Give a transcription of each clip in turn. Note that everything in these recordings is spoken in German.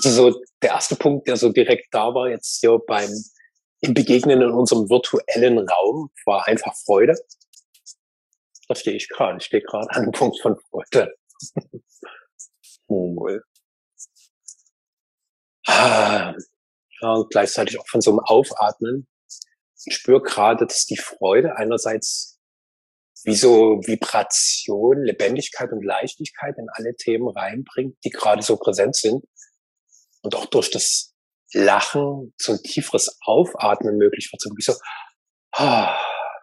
Also so der erste Punkt, der so direkt da war, jetzt hier im Begegnen in unserem virtuellen Raum, war einfach Freude. Da stehe ich gerade. Ich stehe gerade an einem Punkt von Freude. Cool. Ja, und gleichzeitig auch von so einem Aufatmen. Ich spüre gerade, dass die Freude einerseits wie so Vibration, Lebendigkeit und Leichtigkeit in alle Themen reinbringt, die gerade so präsent sind. Und auch durch das Lachen so ein tieferes Aufatmen möglich wird. So wirklich so, ja.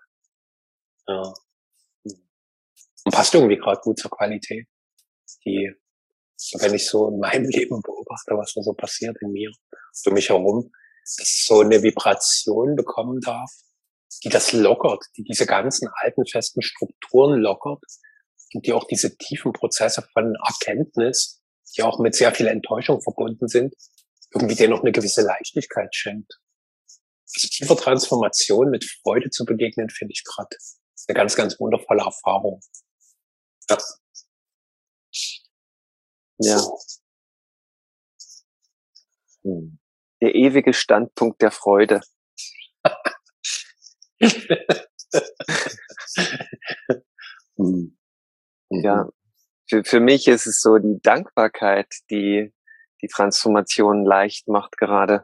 Und passt irgendwie gerade gut zur Qualität, die, wenn ich so in meinem Leben beobachte, was da so passiert in mir, um mich herum, dass so eine Vibration bekommen darf, die das lockert, die diese ganzen alten festen Strukturen lockert und die auch diese tiefen Prozesse von Erkenntnis, die auch mit sehr viel Enttäuschung verbunden sind, irgendwie denen noch eine gewisse Leichtigkeit schenkt. Also tiefer Transformation mit Freude zu begegnen, finde ich gerade eine ganz, ganz wundervolle Erfahrung. Ja. Ja. Der ewige Standpunkt der Freude. Ja, für mich ist es so die Dankbarkeit, die die Transformation leicht macht gerade.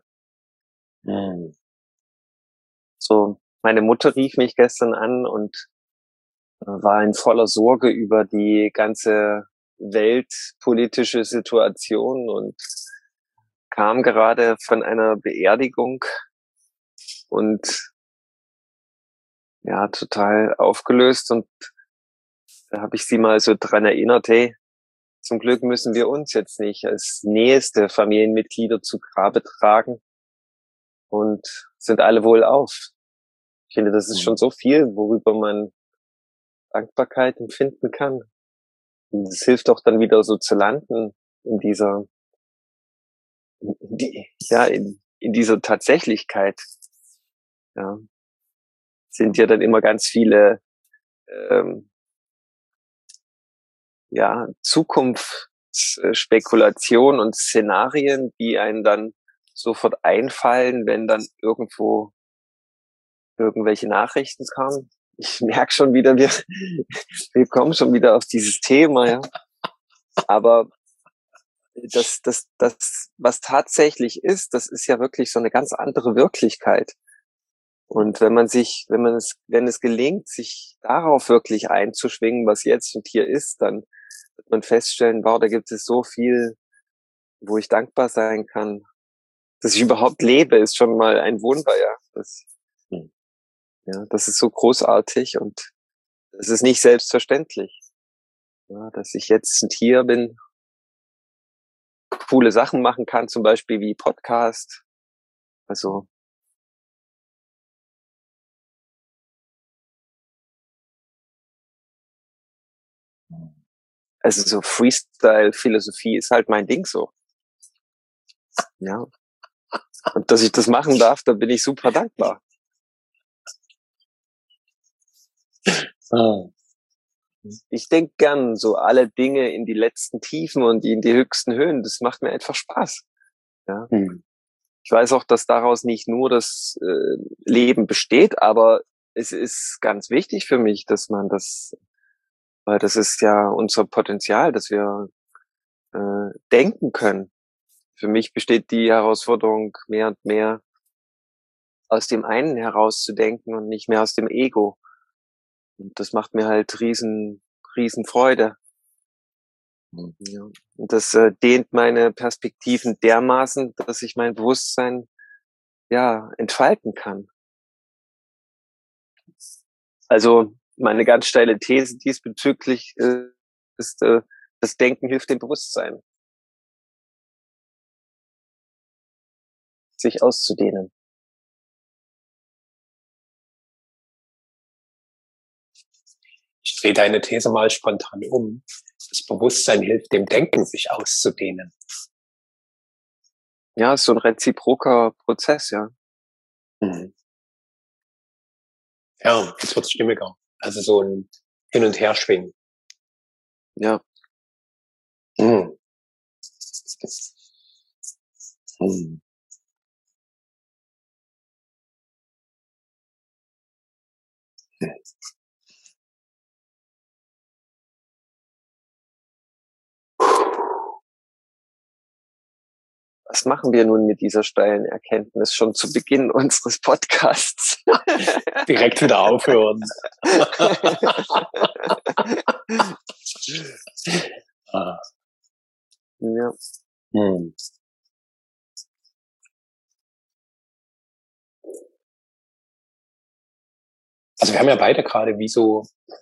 So, meine Mutter rief mich gestern an und war in voller Sorge über die ganze weltpolitische Situation und kam gerade von einer Beerdigung und ja, total aufgelöst, und da habe ich sie mal so dran erinnert, hey, zum Glück müssen wir uns jetzt nicht als nächste Familienmitglieder zu Grabe tragen und sind alle wohlauf. Ich finde, das ist schon so viel, worüber man Dankbarkeit empfinden kann. Und es hilft auch dann wieder so zu landen in dieser, in dieser Tatsächlichkeit. Ja, sind ja dann immer ganz viele Zukunftsspekulationen und Szenarien, die einen dann sofort einfallen, wenn dann irgendwo irgendwelche Nachrichten kamen. Ich merke schon wieder, wir kommen schon wieder auf dieses Thema, ja. Aber das, was tatsächlich ist, das ist ja wirklich so eine ganz andere Wirklichkeit. Und wenn es gelingt, sich darauf wirklich einzuschwingen, was jetzt und hier ist, dann wird man feststellen, wow, da gibt es so viel, wo ich dankbar sein kann. Dass ich überhaupt lebe, ist schon mal ein Wunder, ja. Das ist so großartig und es ist nicht selbstverständlich, ja, dass ich jetzt und hier bin, coole Sachen machen kann, zum Beispiel wie Podcast. Also so Freestyle-Philosophie ist halt mein Ding so. Ja. Und dass ich das machen darf, da bin ich super dankbar. Ich denke gern so alle Dinge in die letzten Tiefen und in die höchsten Höhen. Das macht mir einfach Spaß. Ja. Ich weiß auch, dass daraus nicht nur das Leben besteht, aber es ist ganz wichtig für mich, dass man das, weil das ist ja unser Potenzial, dass wir denken können. Für mich besteht die Herausforderung, mehr und mehr aus dem einen herauszudenken und nicht mehr aus dem Ego. Und das macht mir halt riesen Freude. Ja. Und das dehnt meine Perspektiven dermaßen, dass ich mein Bewusstsein entfalten kann. Also meine ganz steile These diesbezüglich ist, das Denken hilft dem Bewusstsein, sich auszudehnen. Ich drehe deine These mal spontan um. Das Bewusstsein hilft dem Denken, sich auszudehnen. Ja, ist so ein reziproker Prozess, ja. Ja, jetzt wird's stimmiger. Also so ein Hin- und Herschwingen. Ja. Hm. Was machen wir nun mit dieser steilen Erkenntnis schon zu Beginn unseres Podcasts? Direkt wieder aufhören. Ja. Hm. Also wir haben ja beide gerade wie so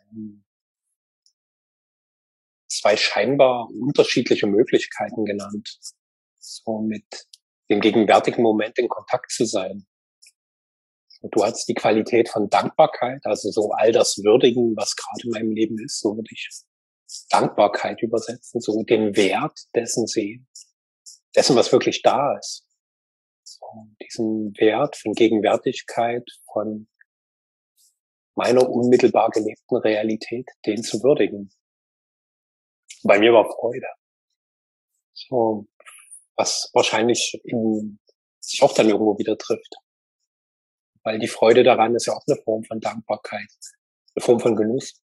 zwei scheinbar unterschiedliche Möglichkeiten genannt, so mit dem gegenwärtigen Moment in Kontakt zu sein. Und du hast die Qualität von Dankbarkeit, also so all das Würdigen, was gerade in meinem Leben ist, so würde ich Dankbarkeit übersetzen, so den Wert dessen sehen, dessen, was wirklich da ist. So, diesen Wert von Gegenwärtigkeit, von meiner unmittelbar gelebten Realität, den zu würdigen. Bei mir war Freude. So, was wahrscheinlich sich auch dann irgendwo wieder trifft. Weil die Freude daran ist ja auch eine Form von Dankbarkeit, eine Form von Genuss.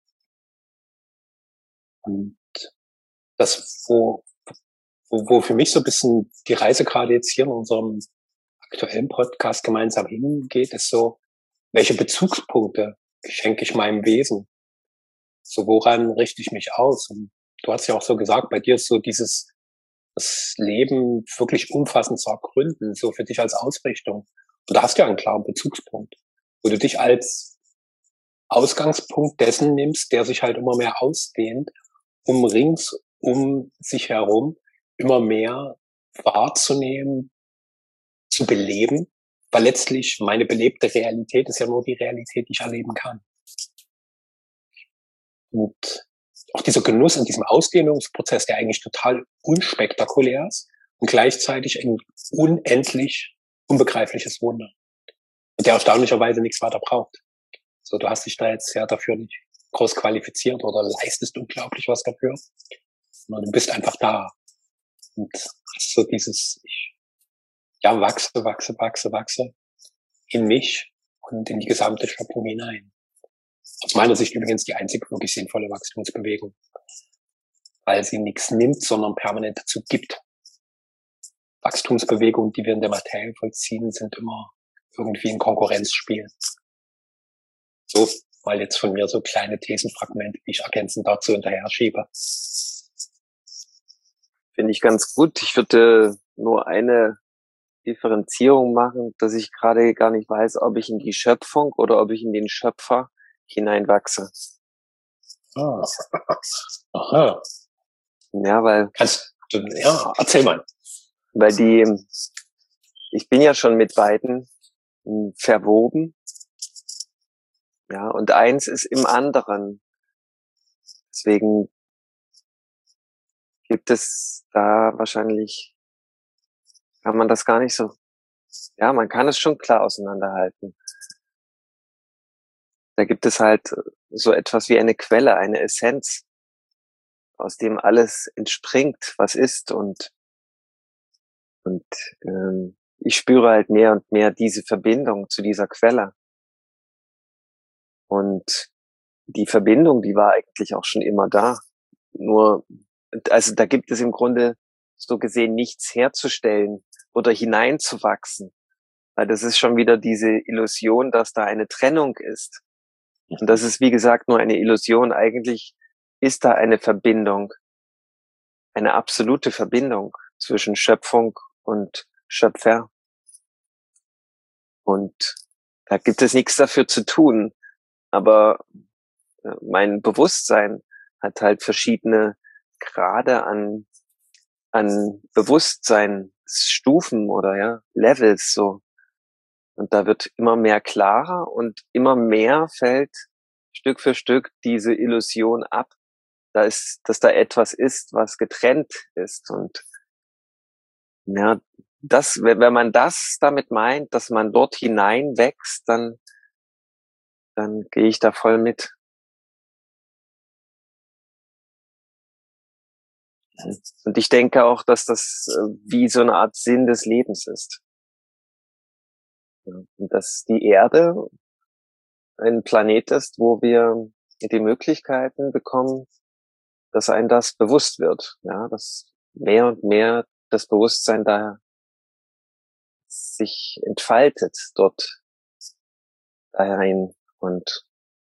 Und das, wo für mich so ein bisschen die Reise gerade jetzt hier in unserem aktuellen Podcast gemeinsam hingeht, ist so, welche Bezugspunkte schenke ich meinem Wesen? So, woran richte ich mich aus? Und du hast ja auch so gesagt, bei dir ist so das Leben wirklich umfassend zu ergründen, so für dich als Ausrichtung. Und da hast du ja einen klaren Bezugspunkt, wo du dich als Ausgangspunkt dessen nimmst, der sich halt immer mehr ausdehnt, um rings um sich herum immer mehr wahrzunehmen, zu beleben, weil letztlich meine belebte Realität ist ja nur die Realität, die ich erleben kann. Und auch dieser Genuss in diesem Ausdehnungsprozess, der eigentlich total unspektakulär ist und gleichzeitig ein unendlich unbegreifliches Wunder, und der erstaunlicherweise nichts weiter braucht. So, du hast dich da jetzt ja dafür nicht groß qualifiziert oder leistest unglaublich was dafür, sondern du bist einfach da und hast so dieses, wachse in mich und in die gesamte Schöpfung hinein. Aus meiner Sicht übrigens die einzig wirklich sinnvolle Wachstumsbewegung, weil sie nichts nimmt, sondern permanent dazu gibt. Wachstumsbewegungen, die wir in der Materie vollziehen, sind immer irgendwie ein Konkurrenzspiel. So, mal jetzt von mir so kleine Thesenfragmente, die ich ergänzend dazu hinterher schiebe. Finde ich ganz gut. Ich würde nur eine Differenzierung machen, dass ich gerade gar nicht weiß, ob ich in die Schöpfung oder ob ich in den Schöpfer hineinwachse. Ah. Aha. Ja, weil erzähl mal. Weil ich bin ja schon mit beiden verwoben. Ja, und eins ist im anderen. Deswegen gibt es da wahrscheinlich, kann man das gar nicht so, ja, man kann es schon klar auseinanderhalten. Da gibt es halt so etwas wie eine Quelle, eine Essenz, aus dem alles entspringt, was ist, und ich spüre halt mehr und mehr diese Verbindung zu dieser Quelle. Und die Verbindung, die war eigentlich auch schon immer da. Nur, also da gibt es im Grunde so gesehen nichts herzustellen oder hineinzuwachsen. Weil das ist schon wieder diese Illusion, dass da eine Trennung ist. Und das ist, wie gesagt, nur eine Illusion. Eigentlich ist da eine Verbindung, eine absolute Verbindung zwischen Schöpfung und Schöpfer. Und da gibt es nichts dafür zu tun. Aber mein Bewusstsein hat halt verschiedene Grade an Bewusstseinsstufen oder ja, Levels so. Und da wird immer mehr klarer und immer mehr fällt Stück für Stück diese Illusion ab, dass da etwas ist, was getrennt ist. Und ja, wenn man das damit meint, dass man dort hinein wächst, dann gehe ich da voll mit. Und ich denke auch, dass das wie so eine Art Sinn des Lebens ist. Ja, und dass die Erde ein Planet ist, wo wir die Möglichkeiten bekommen, dass einem das bewusst wird. Ja, dass mehr und mehr das Bewusstsein da sich entfaltet dort dahin. Und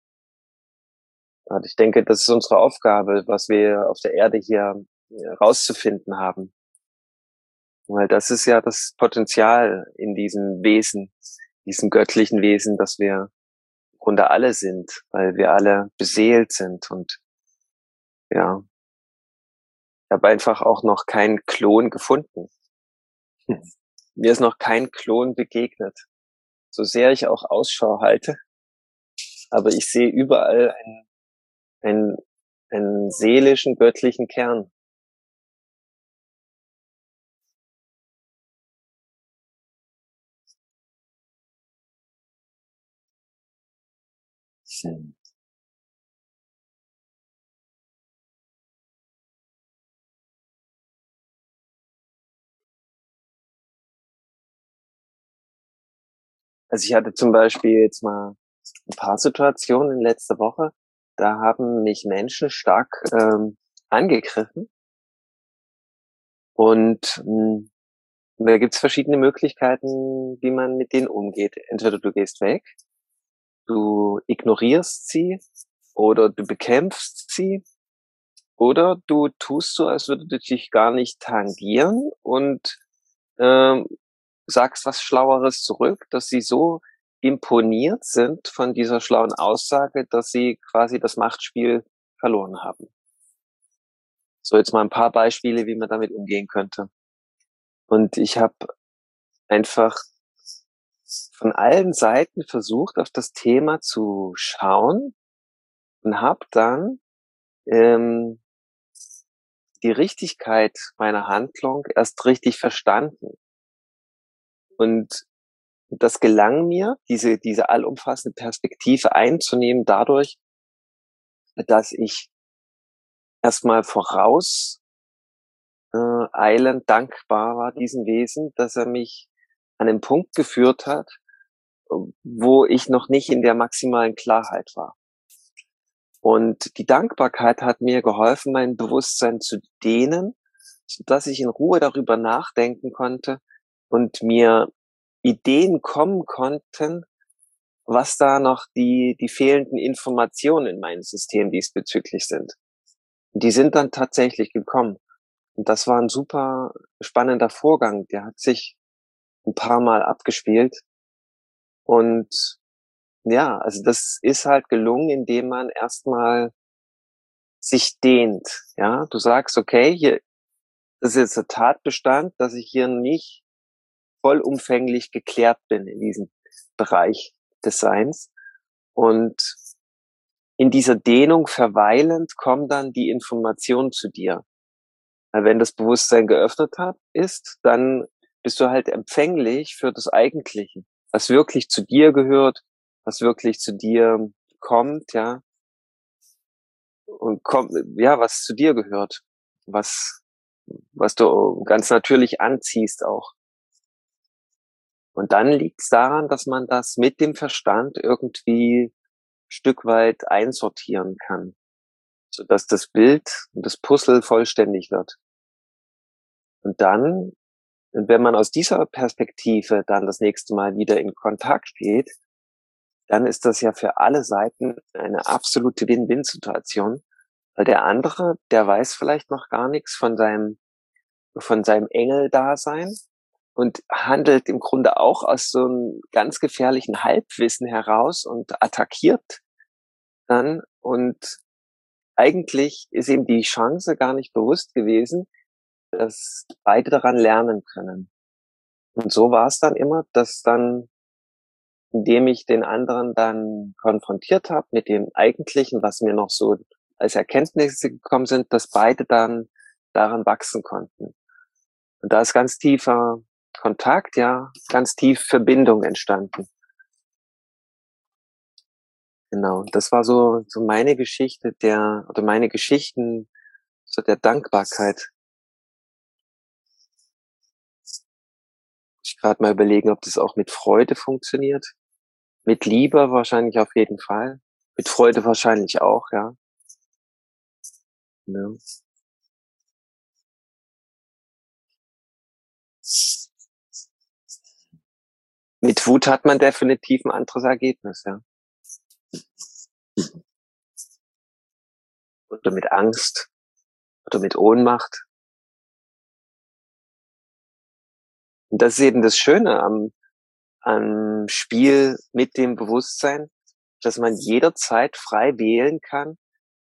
ich denke, das ist unsere Aufgabe, was wir auf der Erde hier rauszufinden haben. Weil das ist ja das Potenzial in diesem Wesen, diesem göttlichen Wesen, dass wir im Grunde alle sind, weil wir alle beseelt sind. Und ja, ich habe einfach auch noch keinen Klon gefunden. Mir ist noch kein Klon begegnet. So sehr ich auch Ausschau halte, aber ich sehe überall einen seelischen, göttlichen Kern. Also ich hatte zum Beispiel jetzt mal ein paar Situationen in letzter Woche, da haben mich Menschen stark angegriffen. Und da gibt's verschiedene Möglichkeiten, wie man mit denen umgeht. Entweder du gehst weg, du ignorierst sie oder du bekämpfst sie oder du tust so, als würde dich gar nicht tangieren und ähm, sagst was Schlaueres zurück, dass sie so imponiert sind von dieser schlauen Aussage, dass sie quasi das Machtspiel verloren haben. So, jetzt mal ein paar Beispiele, wie man damit umgehen könnte. Und ich habe einfach von allen Seiten versucht, auf das Thema zu schauen und habe dann ähm, die Richtigkeit meiner Handlung erst richtig verstanden. Und das gelang mir, diese allumfassende Perspektive einzunehmen, dadurch, dass ich erstmal eilend dankbar war diesem Wesen, dass er mich an den Punkt geführt hat, wo ich noch nicht in der maximalen Klarheit war. Und die Dankbarkeit hat mir geholfen, mein Bewusstsein zu dehnen, sodass ich in Ruhe darüber nachdenken konnte und mir Ideen kommen konnten, was da noch die fehlenden Informationen in meinem System diesbezüglich sind. Und die sind dann tatsächlich gekommen. Und das war ein super spannender Vorgang. Der hat sich ein paar Mal abgespielt. Und ja, also das ist halt gelungen, indem man erstmal sich dehnt. Ja, du sagst, okay, hier, das ist jetzt der Tatbestand, dass ich hier nicht vollumfänglich geklärt bin in diesem Bereich des Seins. Und in dieser Dehnung verweilend kommen dann die Informationen zu dir. Weil wenn das Bewusstsein geöffnet ist, dann bist du halt empfänglich für das Eigentliche, was wirklich zu dir gehört, was wirklich zu dir kommt, ja, und kommt, ja, was zu dir gehört, was du ganz natürlich anziehst auch. Und dann liegt es daran, dass man das mit dem Verstand irgendwie Stück weit einsortieren kann, sodass das Bild und das Puzzle vollständig wird. Und dann, wenn man aus dieser Perspektive dann das nächste Mal wieder in Kontakt geht, dann ist das ja für alle Seiten eine absolute Win-Win-Situation, weil der andere, der weiß vielleicht noch gar nichts von seinem Engel-Dasein und handelt im Grunde auch aus so einem ganz gefährlichen Halbwissen heraus und attackiert dann. Und eigentlich ist ihm die Chance gar nicht bewusst gewesen, dass beide daran lernen können. Und so war es dann immer, dass dann, indem ich den anderen dann konfrontiert habe mit dem Eigentlichen, was mir noch so als Erkenntnisse gekommen sind, dass beide dann daran wachsen konnten. Und da ist ganz tiefer Kontakt, ja, ganz tief Verbindung entstanden. Genau, das war so meine Geschichte oder meine Geschichten so der Dankbarkeit. Gerade mal überlegen, ob das auch mit Freude funktioniert. Mit Liebe wahrscheinlich auf jeden Fall. Mit Freude wahrscheinlich auch, ja. Ja. Mit Wut hat man definitiv ein anderes Ergebnis, ja. Oder mit Angst. Oder mit Ohnmacht. Und das ist eben das Schöne am Spiel mit dem Bewusstsein, dass man jederzeit frei wählen kann,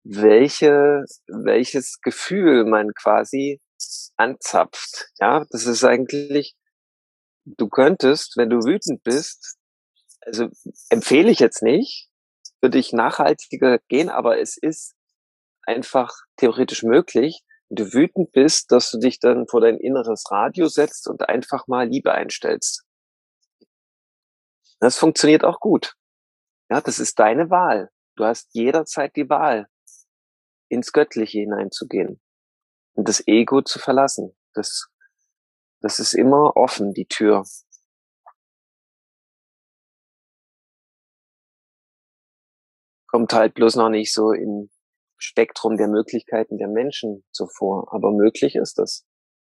welches Gefühl man quasi anzapft. Ja, das ist eigentlich, du könntest, wenn du wütend bist, also empfehle ich jetzt nicht, würde ich nachhaltiger gehen, aber es ist einfach theoretisch möglich, wenn du wütend bist, dass du dich dann vor dein inneres Radio setzt und einfach mal Liebe einstellst. Das funktioniert auch gut. Ja, das ist deine Wahl. Du hast jederzeit die Wahl, ins Göttliche hineinzugehen und das Ego zu verlassen. Das ist immer offen, die Tür. Kommt halt bloß noch nicht so im Spektrum der Möglichkeiten der Menschen so vor. Aber möglich ist das.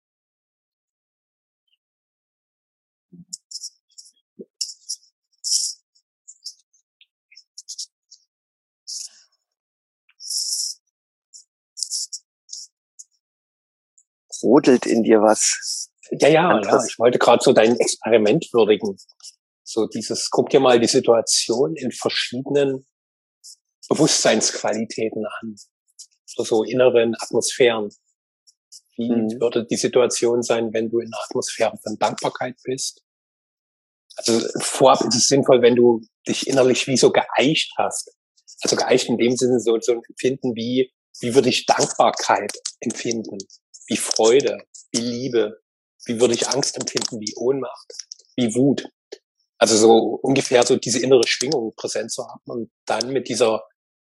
Brodelt in dir was? Ja, ich wollte gerade so dein Experiment würdigen. So dieses, guck dir mal die Situation in verschiedenen Bewusstseinsqualitäten an. So inneren Atmosphären. Wie würde die Situation sein, wenn du in einer Atmosphäre von Dankbarkeit bist? Also vorab ist es sinnvoll, wenn du dich innerlich wie so geeicht hast. Also geeicht in dem Sinne so ein Empfinden wie würde ich Dankbarkeit empfinden? Wie Freude? Wie Liebe? Wie würde ich Angst empfinden? Wie Ohnmacht? Wie Wut? Also so ungefähr so diese innere Schwingung präsent zu haben und dann mit diesem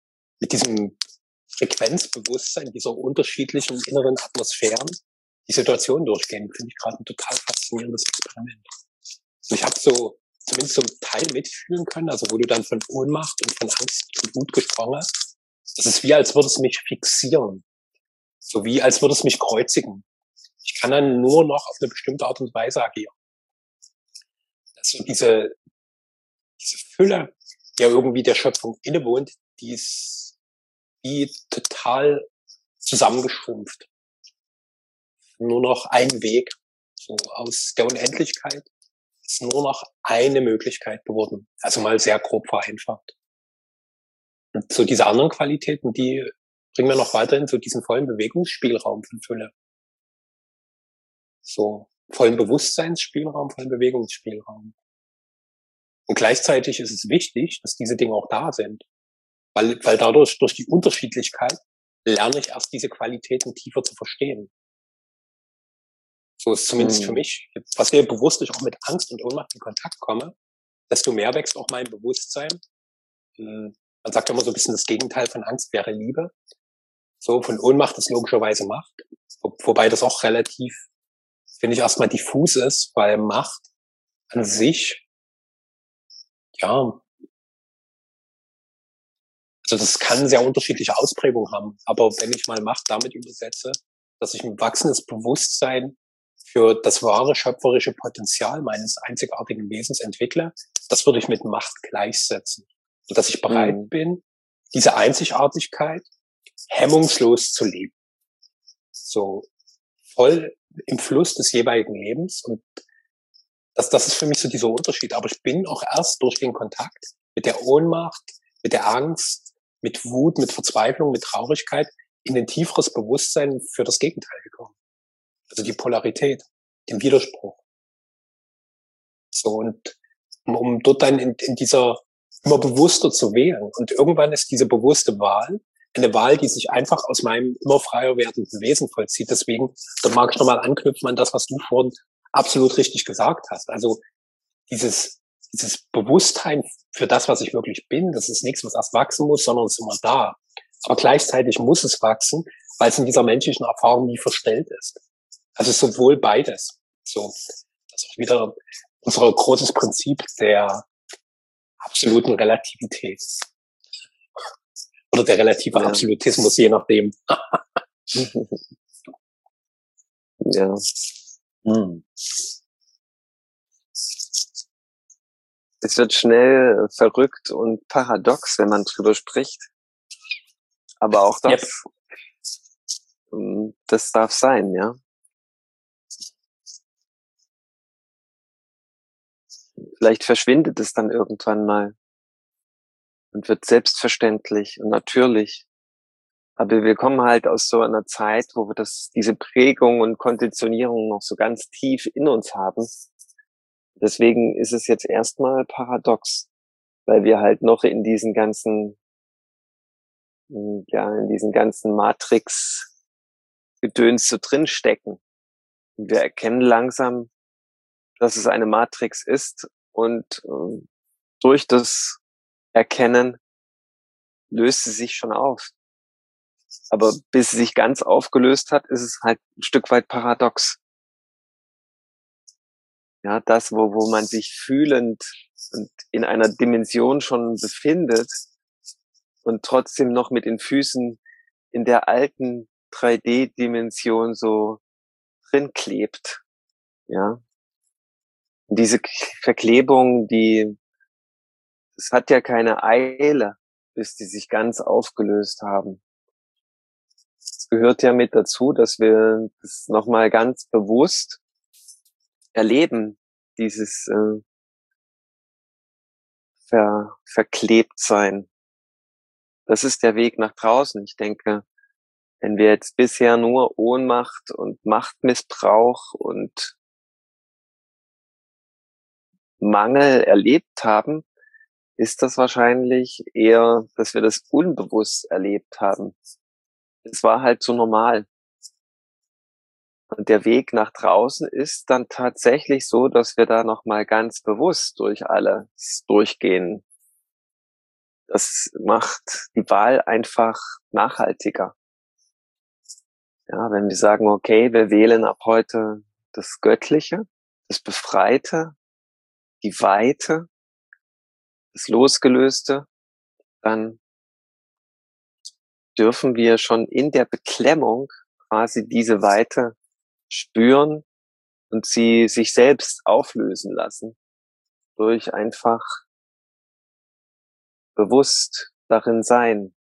Frequenzbewusstsein dieser unterschiedlichen inneren Atmosphären die Situation durchgehen, finde ich gerade ein total faszinierendes Experiment. Und ich habe so zumindest zum Teil mitfühlen können, also wo du dann von Ohnmacht und von Angst und Wut gesprochen hast. Das ist wie, als würde es mich fixieren. So wie, als würde es mich kreuzigen. Ich kann dann nur noch auf eine bestimmte Art und Weise agieren. Also diese Fülle, die ja irgendwie der Schöpfung innewohnt, die ist wie total zusammengeschrumpft. Nur noch ein Weg. So aus der Unendlichkeit ist nur noch eine Möglichkeit geworden. Also mal sehr grob vereinfacht. Und so diese anderen Qualitäten, die bringen wir noch weiterhin so diesen vollen Bewegungsspielraum von Fülle. So vollen Bewusstseinsspielraum, vollen Bewegungsspielraum. Und gleichzeitig ist es wichtig, dass diese Dinge auch da sind. Weil dadurch, durch die Unterschiedlichkeit, lerne ich erst diese Qualitäten tiefer zu verstehen. So ist zumindest für mich, was mir bewusst ich auch mit Angst und Ohnmacht in Kontakt komme, desto mehr wächst auch mein Bewusstsein. Man sagt immer so ein bisschen, das Gegenteil von Angst wäre Liebe. So, von Ohnmacht ist logischerweise Macht. Wobei das auch relativ, finde ich, erstmal diffus ist, weil Macht an sich, ja, also das kann sehr unterschiedliche Ausprägungen haben. Aber wenn ich mal Macht damit übersetze, dass ich ein wachsendes Bewusstsein für das wahre schöpferische Potenzial meines einzigartigen Wesens entwickle, das würde ich mit Macht gleichsetzen. Und dass ich bereit bin, diese Einzigartigkeit hemmungslos zu leben. So voll im Fluss des jeweiligen Lebens. Und das ist für mich so dieser Unterschied. Aber ich bin auch erst durch den Kontakt mit der Ohnmacht, mit der Angst, mit Wut, mit Verzweiflung, mit Traurigkeit in ein tieferes Bewusstsein für das Gegenteil gekommen. Also die Polarität, den Widerspruch. So, und um dort dann in dieser immer bewusster zu wählen. Und irgendwann ist diese bewusste Wahl eine Wahl, die sich einfach aus meinem immer freier werdenden Wesen vollzieht. Deswegen, da mag ich nochmal anknüpfen an das, was du vorhin absolut richtig gesagt hast. Also dieses Bewusstsein für das, was ich wirklich bin, das ist nichts, was erst wachsen muss, sondern es ist immer da. Aber gleichzeitig muss es wachsen, weil es in dieser menschlichen Erfahrung nie verstellt ist. Also sowohl beides. So, das auch wieder unser großes Prinzip der absoluten Relativität. Oder der relative Absolutismus, je nachdem. Ja. Es wird schnell verrückt und paradox, wenn man drüber spricht. Aber auch das, das darf sein, ja. Vielleicht verschwindet es dann irgendwann mal und wird selbstverständlich und natürlich. Aber wir kommen halt aus so einer Zeit, wo wir diese Prägung und Konditionierung noch so ganz tief in uns haben. Deswegen ist es jetzt erstmal paradox, weil wir halt noch in diesen ganzen Matrix-Gedöns so drin stecken. Und wir erkennen langsam, dass es eine Matrix ist und durch das Erkennen löst sie sich schon auf. Aber bis sie sich ganz aufgelöst hat, ist es halt ein Stück weit paradox. Ja, das, wo man sich fühlend und in einer Dimension schon befindet und trotzdem noch mit den Füßen in der alten 3D-Dimension so drin klebt. Ja. Und diese Verklebung, das hat ja keine Eile, bis die sich ganz aufgelöst haben. Es gehört ja mit dazu, dass wir das nochmal ganz bewusst erleben, dieses verklebt sein. Das ist der Weg nach draußen. Ich denke, wenn wir jetzt bisher nur Ohnmacht und Machtmissbrauch und Mangel erlebt haben, ist das wahrscheinlich eher, dass wir das unbewusst erlebt haben. Es war halt so normal. Und der Weg nach draußen ist dann tatsächlich so, dass wir da nochmal ganz bewusst durch alles durchgehen. Das macht die Wahl einfach nachhaltiger. Ja, wenn wir sagen, okay, wir wählen ab heute das Göttliche, das Befreite, die Weite, das Losgelöste, dann dürfen wir schon in der Beklemmung quasi diese Weite spüren und sie sich selbst auflösen lassen durch einfach bewusst darin sein.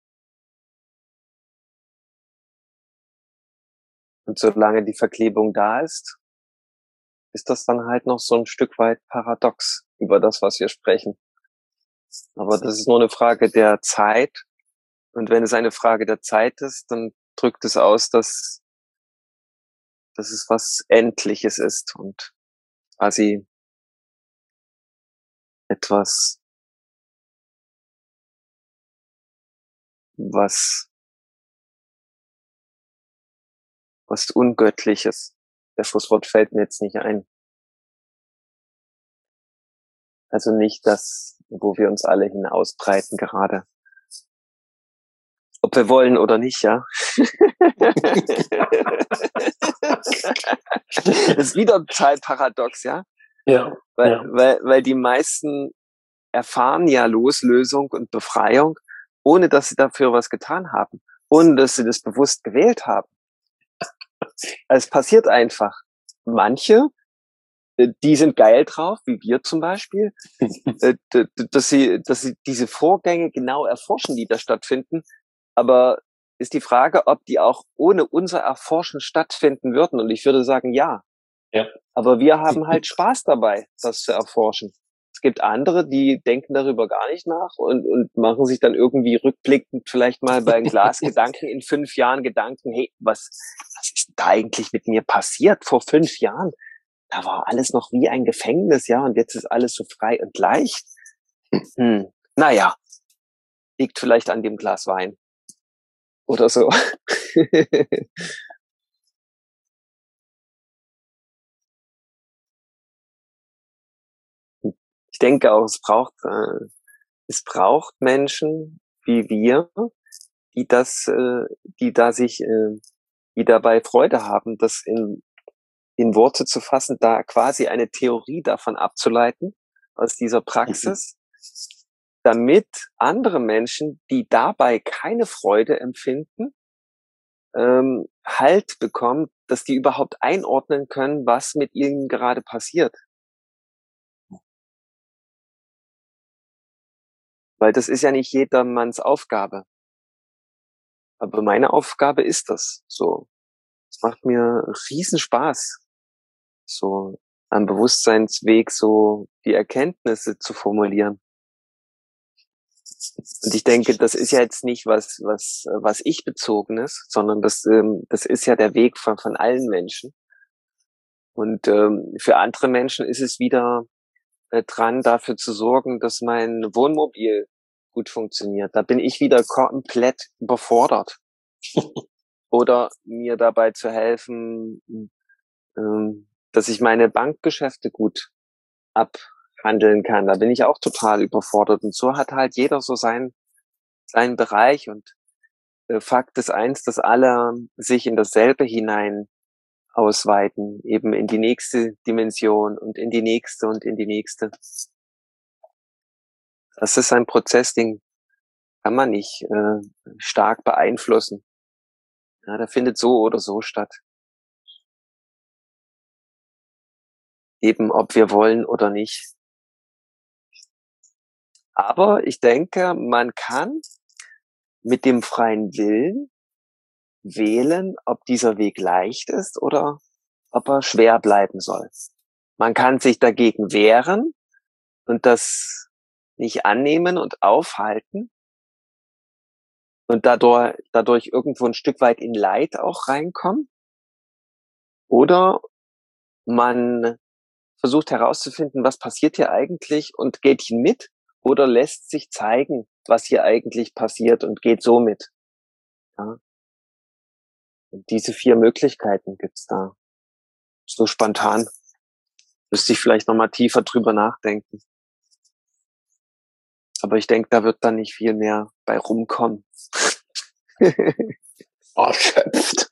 Und solange die Verklebung da ist, ist das dann halt noch so ein Stück weit paradox über das, was wir sprechen. Aber das ist nur eine Frage der Zeit. Und wenn es eine Frage der Zeit ist, dann drückt es aus, dass es was Endliches ist und quasi etwas, was Ungöttliches. Das Schlusswort fällt mir jetzt nicht ein. Also nicht das, wo wir uns alle hinausbreiten gerade. Ob wir wollen oder nicht, ja. Das ist wieder total paradox, ja. Ja. Weil die meisten erfahren ja Loslösung und Befreiung, ohne dass sie dafür was getan haben, ohne dass sie das bewusst gewählt haben. Es passiert einfach. Manche, die sind geil drauf, wie wir zum Beispiel, dass sie diese Vorgänge genau erforschen, die da stattfinden. Aber ist die Frage, ob die auch ohne unser Erforschen stattfinden würden. Und ich würde sagen, ja. Ja. Aber wir haben halt Spaß dabei, das zu erforschen. Es gibt andere, die denken darüber gar nicht nach und machen sich dann irgendwie rückblickend vielleicht mal bei einem Glas Gedanken in 5 Jahren Gedanken, hey, was ist da eigentlich mit mir passiert vor 5 Jahren? Da war alles noch wie ein Gefängnis, ja, und jetzt ist alles so frei und leicht. Naja, liegt vielleicht an dem Glas Wein. Oder so. Ich denke auch, es braucht Menschen wie wir, die dabei Freude haben, das in Worte zu fassen, da quasi eine Theorie davon abzuleiten, aus dieser Praxis, damit andere Menschen, die dabei keine Freude empfinden, Halt bekommen, dass die überhaupt einordnen können, was mit ihnen gerade passiert. Weil das ist ja nicht jedermanns Aufgabe. Aber meine Aufgabe ist das so. Es macht mir riesen Spaß, so am Bewusstseinsweg so die Erkenntnisse zu formulieren. Und ich denke, das ist ja jetzt nicht was ich bezogenes, sondern das ist ja der Weg von allen Menschen. Und für andere Menschen ist es wieder dran, dafür zu sorgen, dass mein Wohnmobil gut funktioniert. Da bin ich wieder komplett überfordert. Oder mir dabei zu helfen, dass ich meine Bankgeschäfte gut abhandeln kann. Da bin ich auch total überfordert. Und so hat halt jeder so seinen Bereich. Und Fakt ist eins, dass alle sich in dasselbe hinein ausweiten, eben in die nächste Dimension und in die nächste und in die nächste. Das ist ein Prozess, den kann man nicht stark beeinflussen. Ja, der findet so oder so statt. Eben ob wir wollen oder nicht. Aber ich denke, man kann mit dem freien Willen wählen, ob dieser Weg leicht ist oder ob er schwer bleiben soll. Man kann sich dagegen wehren und das nicht annehmen und aufhalten und dadurch irgendwo ein Stück weit in Leid auch reinkommen. Oder man versucht herauszufinden, was passiert hier eigentlich und geht mit oder lässt sich zeigen, was hier eigentlich passiert und geht so mit. Ja. Und diese 4 Möglichkeiten gibt's da. So spontan. Müsste ich vielleicht nochmal tiefer drüber nachdenken. Aber ich denke, da wird dann nicht viel mehr bei rumkommen. Erschöpft.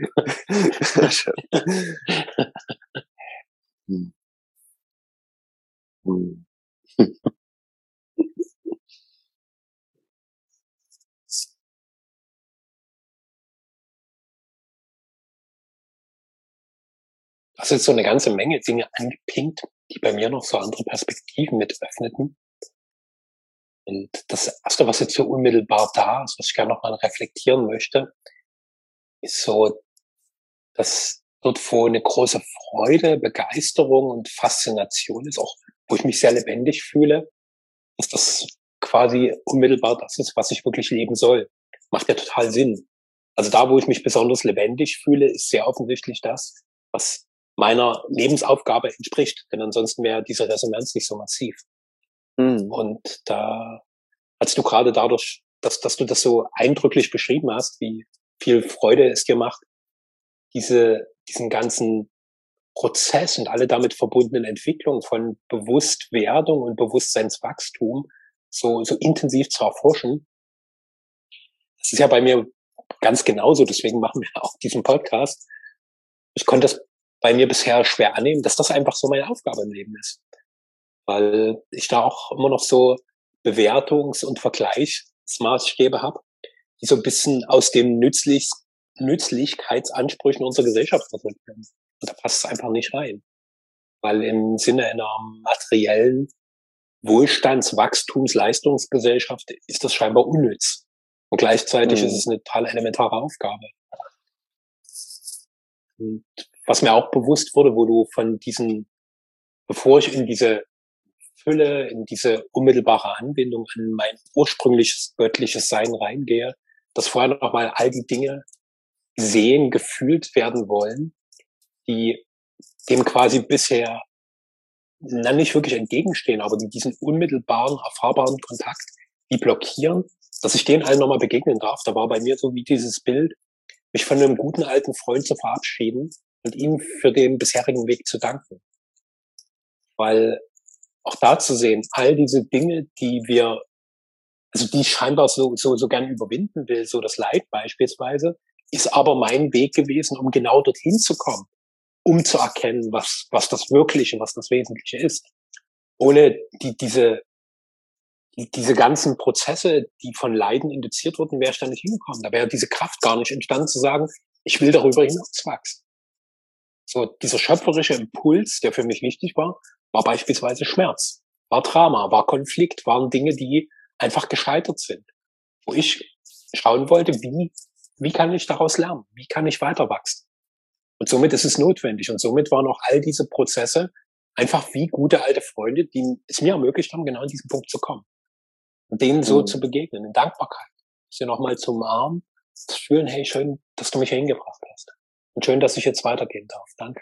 Das ist so eine ganze Menge Dinge angepinkt, die bei mir noch so andere Perspektiven mit öffneten. Und das Erste, was jetzt so unmittelbar da ist, was ich gerne nochmal reflektieren möchte, ist so, dass dort wo eine große Freude, Begeisterung und Faszination ist, auch wo ich mich sehr lebendig fühle, dass das quasi unmittelbar das ist, was ich wirklich leben soll. Macht ja total Sinn. Also da, wo ich mich besonders lebendig fühle, ist sehr offensichtlich das, was meiner Lebensaufgabe entspricht. Denn ansonsten wäre diese Resonanz nicht so massiv. Und da, als du gerade dadurch, dass du das so eindrücklich beschrieben hast, wie viel Freude es dir macht, diesen ganzen Prozess und alle damit verbundenen Entwicklungen von Bewusstwerdung und Bewusstseinswachstum so intensiv zu erforschen. Das ist ja bei mir ganz genauso, deswegen machen wir auch diesen Podcast. Ich konnte das bei mir bisher schwer annehmen, dass das einfach so meine Aufgabe im Leben ist. Weil ich da auch immer noch so Bewertungs- und Vergleichsmaßstäbe habe, die so ein bisschen aus dem Nützlichkeitsansprüchen unserer Gesellschaft resultieren. Und da passt es einfach nicht rein. Weil im Sinne einer materiellen Wohlstands-, Wachstums-, Leistungsgesellschaft ist das scheinbar unnütz. Und gleichzeitig ist es eine total elementare Aufgabe. Und was mir auch bewusst wurde, wo du von bevor ich in diese Fülle, in diese unmittelbare Anbindung an mein ursprüngliches göttliches Sein reingehe, dass vorher nochmal all die Dinge sehen, gefühlt werden wollen, die dem quasi bisher nicht wirklich entgegenstehen, aber die diesen unmittelbaren, erfahrbaren Kontakt, die blockieren, dass ich denen allen nochmal begegnen darf. Da war bei mir so wie dieses Bild, mich von einem guten alten Freund zu verabschieden und ihm für den bisherigen Weg zu danken. Weil auch da zu sehen, all diese Dinge, die ich scheinbar so gern überwinden will, so das Leid beispielsweise, ist aber mein Weg gewesen, um genau dorthin zu kommen. um zu erkennen, was das Wirkliche, was das Wesentliche ist. Ohne diese ganzen Prozesse, die von Leiden induziert wurden, wäre ich da nicht hingekommen. Da wäre diese Kraft gar nicht entstanden zu sagen, ich will darüber hinaus wachsen. So, dieser schöpferische Impuls, der für mich wichtig war beispielsweise Schmerz, war Drama, war Konflikt, waren Dinge, die einfach gescheitert sind. Wo ich schauen wollte, wie kann ich daraus lernen? Wie kann ich weiter wachsen? Und somit ist es notwendig. Und somit waren auch all diese Prozesse einfach wie gute alte Freunde, die es mir ermöglicht haben, genau an diesen Punkt zu kommen. Und denen so zu begegnen, in Dankbarkeit. Sie nochmal zu umarmen, zu fühlen, hey, schön, dass du mich hingebracht hast. Und schön, dass ich jetzt weitergehen darf. Danke.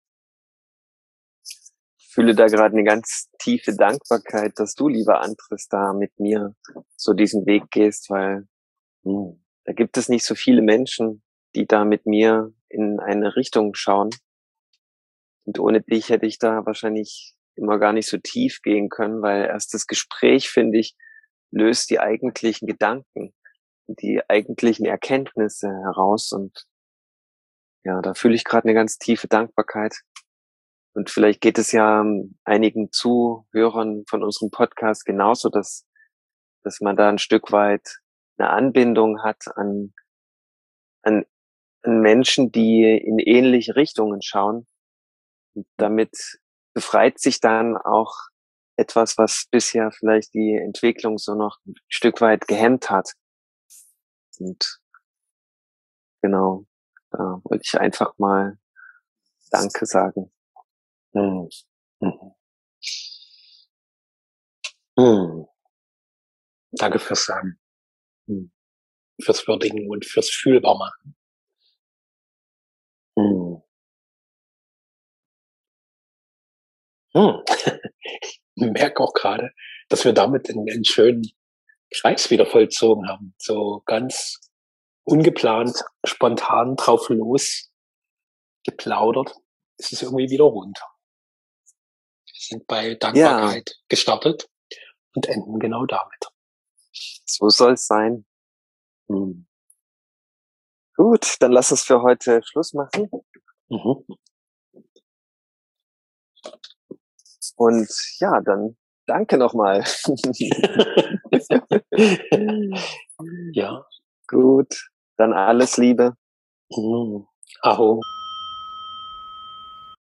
Ich fühle da gerade eine ganz tiefe Dankbarkeit, dass du, lieber Andres, da mit mir so diesen Weg gehst, weil da gibt es nicht so viele Menschen, die da mit mir in eine Richtung schauen. Und ohne dich hätte ich da wahrscheinlich immer gar nicht so tief gehen können, weil erst das Gespräch, finde ich, löst die eigentlichen Gedanken, die eigentlichen Erkenntnisse heraus. Und ja, da fühle ich gerade eine ganz tiefe Dankbarkeit. Und vielleicht geht es ja einigen Zuhörern von unserem Podcast genauso, dass man da ein Stück weit eine Anbindung hat an Menschen, die in ähnliche Richtungen schauen. Und damit befreit sich dann auch etwas, was bisher vielleicht die Entwicklung so noch ein Stück weit gehemmt hat. Und genau, da wollte ich einfach mal Danke sagen. Mhm. Mhm. Danke fürs Sagen, fürs Würdigen und fürs Fühlbarmachen. Ich merke auch gerade, dass wir damit einen schönen Kreis wieder vollzogen haben. So ganz ungeplant, spontan drauf los geplaudert. Es ist irgendwie wieder runter. Wir sind bei Dankbarkeit gestartet und enden genau damit. So soll es sein. Gut, dann lass uns für heute Schluss machen. Und ja, dann danke nochmal. Ja. Gut, dann alles Liebe. Aho.